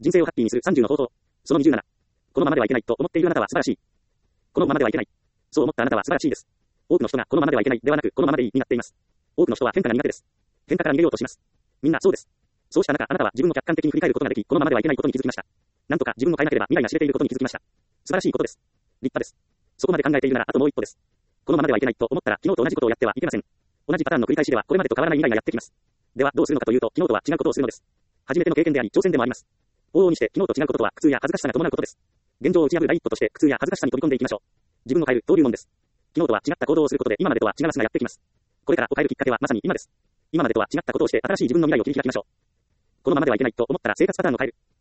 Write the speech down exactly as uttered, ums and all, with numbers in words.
人生をハッピーにするさんじゅうの方法。そのにじゅうなな。このままではいけないと思っているあなたは素晴らしい。このままではいけない。そう思ったあなたは素晴らしいです。多くの人がこのままではいけないではなく、このままでいいになっています。多くの人は変化が苦手です。変化から逃げようとします。みんなそうです。そうした中、あなたは自分を客観的に振り返ることができ、このままではいけないことに気づきました。なんとか自分を変えなければ未来が知れていることに気づきました。素晴らしいことです。立派です。そこまで考えているならあともう一歩です。このままではいけないと思ったら昨日と同じことをやってはいけません。同じパターンの繰り返しではこれまでと変わらない未来がやってきます。ではどうするのかというと、昨日とは違うことをするのです。初めての経験であり挑戦でもあります。往々にして昨日と違うことは苦痛や恥ずかしさが伴うことです。現状を打ち破る第一歩として苦痛や恥ずかしさに飛び込んでいきましょう。自分を変えるというもんです。昨日とは違った行動をすることで今までとは違う明日がやってきます。これからを変えるきっかけはまさに今です。今までとは違ったことをして新しい自分の未来を切り開きましょう。このままではいけないと思ったら生活パターンを変える。